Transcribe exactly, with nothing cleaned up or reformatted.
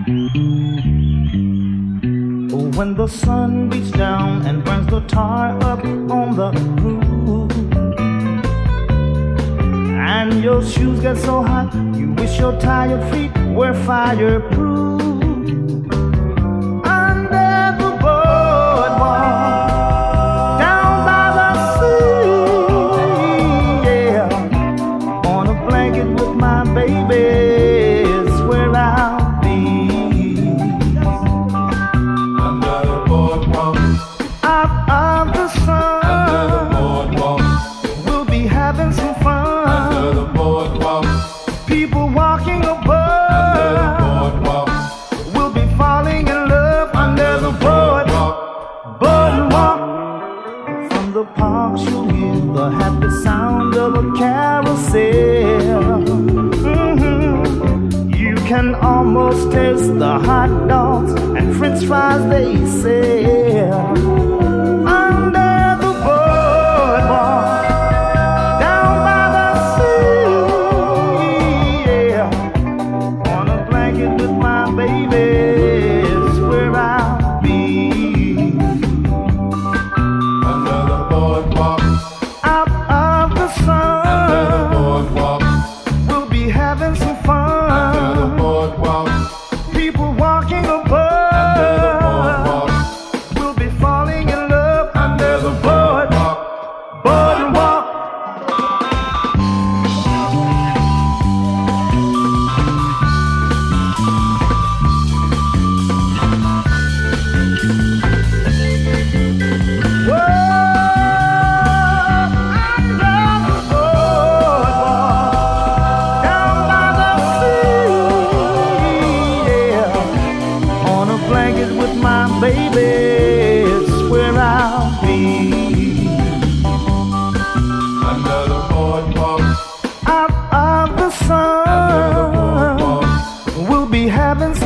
When the sun beats down and burns the tar up on the roof, and your shoes get so hot, you wish your tired feet were fireproof. Under the boardwalk, down by the sea, yeah, on a blanket with my baby is where I'll be. Under the boardwalk, Out of the sun, under the boardwalk, we'll be having some fun. under the boardwalk, People walking under the above, boardwalk, we'll be falling in love under the board, boardwalk. From the parks you'll hear the happy sound of a carousel. Mhm. You can almost taste the hot dogs and french fries they sell. Under the boardwalk, down by the sea, yeah, on a blanket with my baby is where I'll be. under the boardwalk, Out of the under the sun, boardwalk, we'll be having some under the fun. boardwalk, People walking under the above, boardwalk, we'll be falling in love under the board, boardwalk. Whoa, under the boardwalk, down by the sea, yeah, on a blanket with my baby is where I'll be. under the boardwalk, Out of the under the sun, boardwalk, we'll be having some